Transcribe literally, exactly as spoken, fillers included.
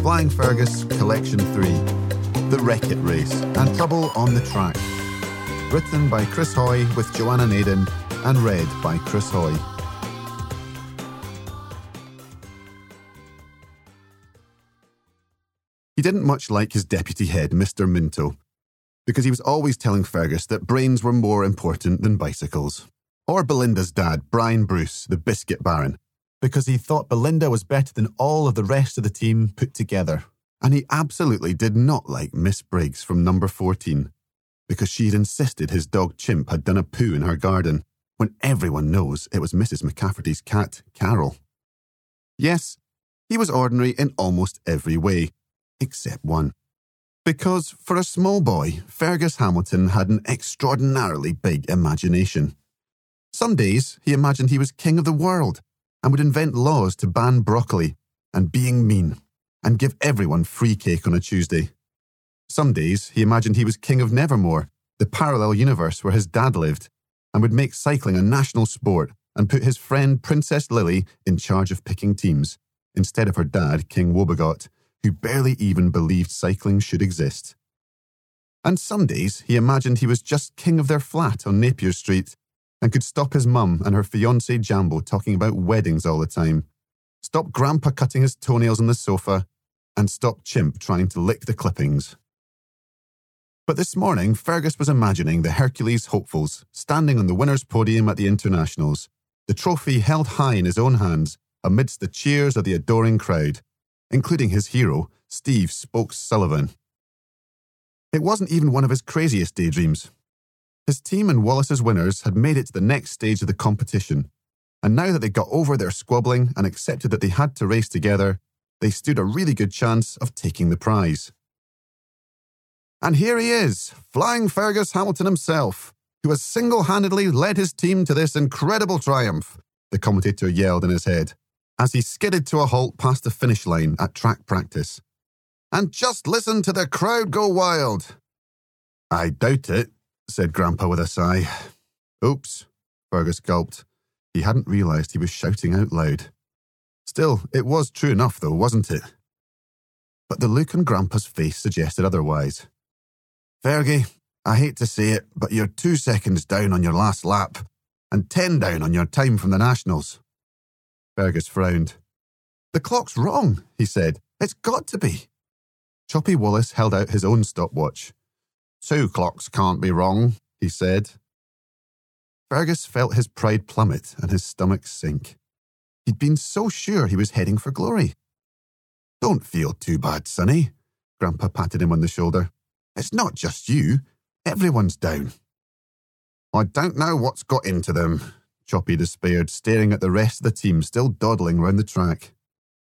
Flying Fergus Collection three, The Wreck-It Race and Trouble on the Track. Written by Chris Hoy with Joanna Naden and read by Chris Hoy. He didn't much like his deputy head, Mister Minto, because he was always telling Fergus that brains were more important than bicycles. Or Belinda's dad, Brian Bruce, the biscuit baron, because he thought Belinda was better than all of the rest of the team put together. And he absolutely did not like Miss Briggs from number fourteen, because she had insisted his dog Chimp had done a poo in her garden, when everyone knows it was Missus McCafferty's cat, Carol. Yes, he was ordinary in almost every way, except one. Because for a small boy, Fergus Hamilton had an extraordinarily big imagination. Some days he imagined he was king of the world and would invent laws to ban broccoli and being mean and give everyone free cake on a Tuesday. Some days he imagined he was king of Nevermore, the parallel universe where his dad lived, and would make cycling a national sport and put his friend Princess Lily in charge of picking teams, instead of her dad, King Wobegot, who barely even believed cycling should exist. And some days he imagined he was just king of their flat on Napier Street and could stop his mum and her fiancé Jambo talking about weddings all the time, stop Grandpa cutting his toenails on the sofa, and stop Chimp trying to lick the clippings. But this morning, Fergus was imagining the Hercules hopefuls standing on the winner's podium at the Internationals, the trophy held high in his own hands amidst the cheers of the adoring crowd, including his hero, Steve Spokes Sullivan. It wasn't even one of his craziest daydreams. His team and Wallace's winners had made it to the next stage of the competition, and now that they got over their squabbling and accepted that they had to race together, they stood a really good chance of taking the prize. And here he is, Flying Fergus Hamilton himself, who has single-handedly led his team to this incredible triumph, the commentator yelled in his head, as he skidded to a halt past the finish line at track practice. And just listen to the crowd go wild. I doubt it, said Grandpa with a sigh. Oops, Fergus gulped. He hadn't realised he was shouting out loud. Still, it was true enough though, wasn't it? But the look on Grandpa's face suggested otherwise. Fergie, I hate to say it, but you're two seconds down on your last lap, and ten down on your time from the Nationals. Fergus frowned. The clock's wrong, he said. It's got to be. Choppy Wallace held out his own stopwatch. Two clocks can't be wrong, he said. Fergus felt his pride plummet and his stomach sink. He'd been so sure he was heading for glory. Don't feel too bad, Sonny. Grandpa patted him on the shoulder. It's not just you. Everyone's down. I don't know what's got into them, Choppy despaired, staring at the rest of the team still dawdling round the track.